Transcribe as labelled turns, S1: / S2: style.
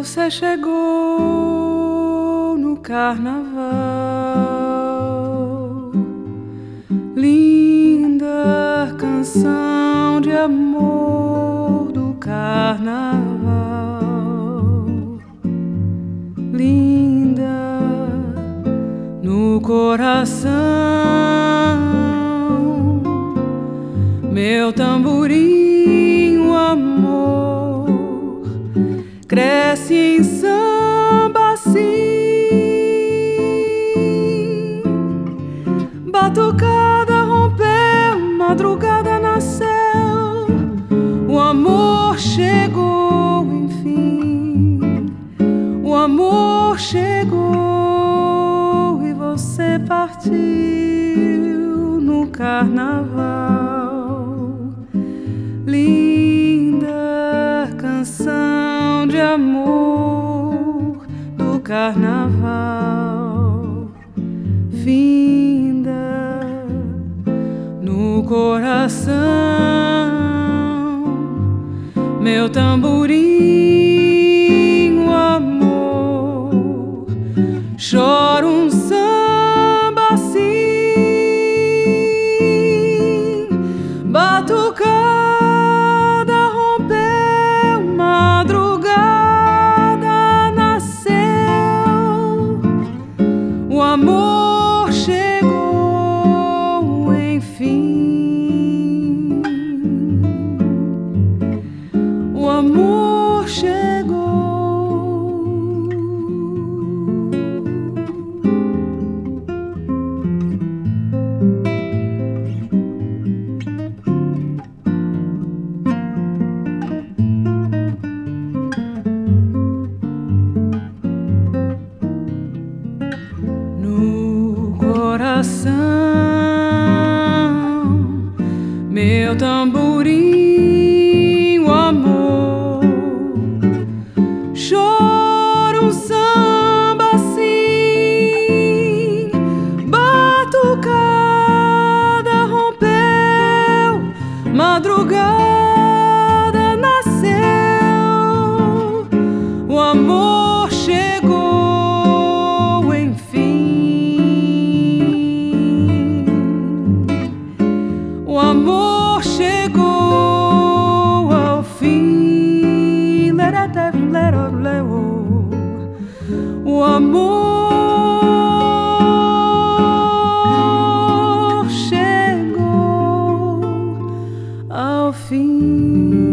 S1: Você chegou no carnaval, linda canção de amor do carnaval, linda no coração, meu tamborim, o amor cresce em samba assim, batucada rompeu, madrugada nasceu, o amor chegou, enfim, o amor chegou e você partiu no carnaval, linda canção de amor do carnaval, finda no coração, meu tamborim, o amor chora um samba assim, batucada rompeu, madrugada nasceu, o amor chegou, enfim, o amor chegou. No coração, meu tamborim, o amor chora um samba assim, batucada rompeu, madrugada nasceu, o amor chegou, enfim, o amor chegou ao fim, o amor chegou ao fim.